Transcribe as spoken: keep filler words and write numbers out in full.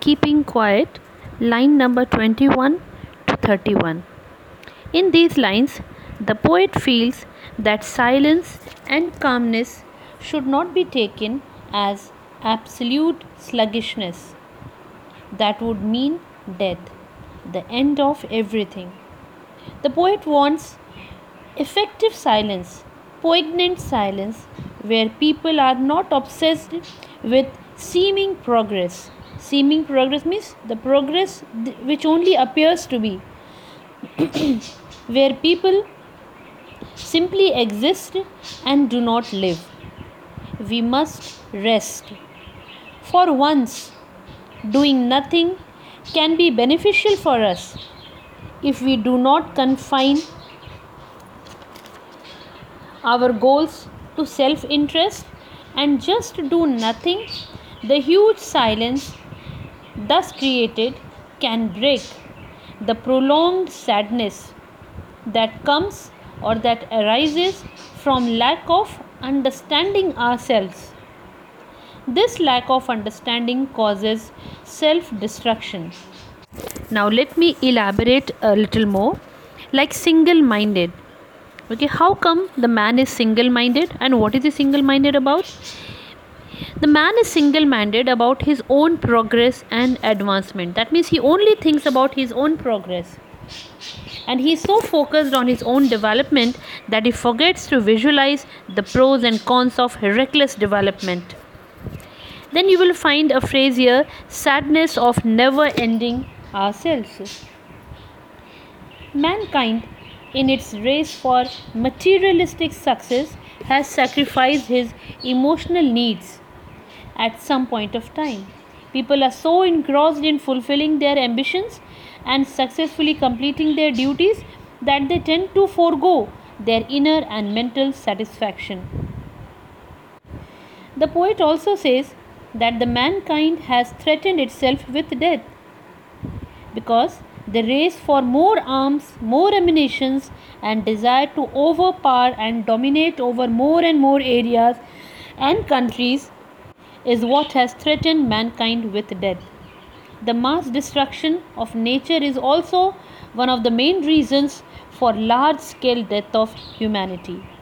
Keeping Quiet, line number twenty-one to thirty-one. In these lines, the poet feels that silence and calmness should not be taken as absolute sluggishness. That would mean death, the end of everything. The poet wants effective silence, poignant silence, where people are not obsessed with seeming progress. Seeming progress means the progress which only appears to be, where people simply exist and do not live. We must rest. For once, doing nothing can be beneficial for us if we do not confine our goals to self interest and just do nothing. The huge silence thus created can break the prolonged sadness that comes or that arises from lack of understanding ourselves. This lack of understanding causes self destruction. Now, let me elaborate a little more. Like single minded. Okay, how come the man is single minded, and what is he single minded about? The man is single minded about his own progress and advancement. That means he only thinks about his own progress. And he is so focused on his own development that he forgets to visualize the pros and cons of reckless development. Then you will find a phrase here, sadness of never ending ourselves. Mankind, in its race for materialistic success, has sacrificed his emotional needs at some point of time. People are so engrossed in fulfilling their ambitions and successfully completing their duties that they tend to forego their inner and mental satisfaction. The poet also says that the mankind has threatened itself with death because the race for more arms, more ammunitions, and desire to overpower and dominate over more and more areas and countries is what has threatened mankind with death. The mass destruction of nature is also one of the main reasons for large scale death of humanity.